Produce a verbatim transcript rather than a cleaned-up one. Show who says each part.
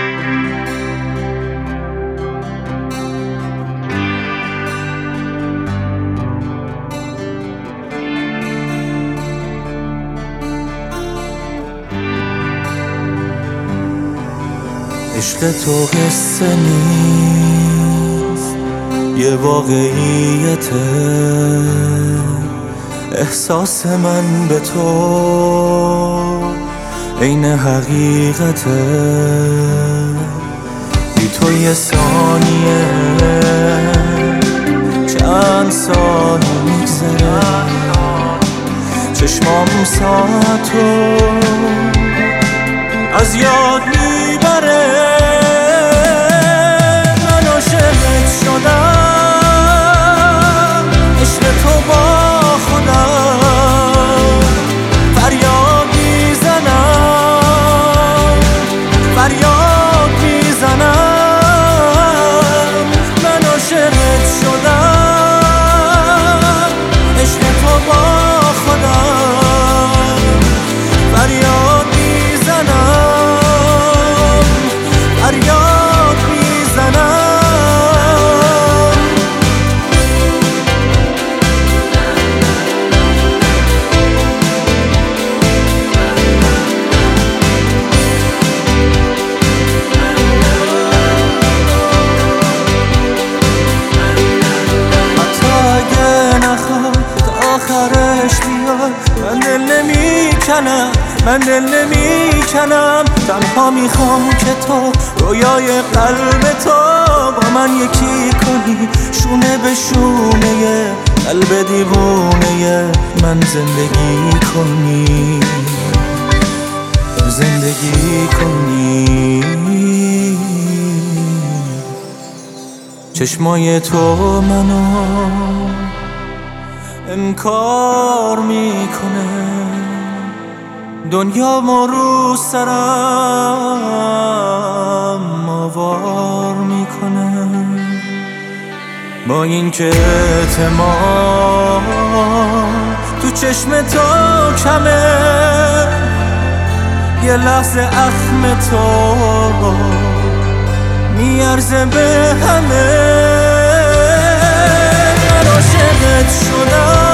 Speaker 1: عشق تو قصه نیست، یه واقعیته. احساس من به تو عین حقیقته. بی تو یه ثانیه چند سال میگذره، چشمام ساعتو از یاد میبره. من عاشقت شدم، عشق تو با خودم فریاد میزنم، فریاد میزنم. من عاشقت شدم، عشق تو با خودم فریاد میزنم، فریاد میزنم. حتی اگه نخواد تا آخرش بیاد، من دل نمیکنم، من دل نمیکنم. تنها میخوام که تو رویای قلب تو با من یکی کنی، شونه به شونه قلب دیوونه من زندگی کنی، زندگی کنی. چشمای تو منو انکار میکنه، دنیا ما رو سرم آوار میکنه. با این که اعتماد تو چشم تو کمه، یه لحظه اخم تو میارزه به همه. من عاشقت شدم،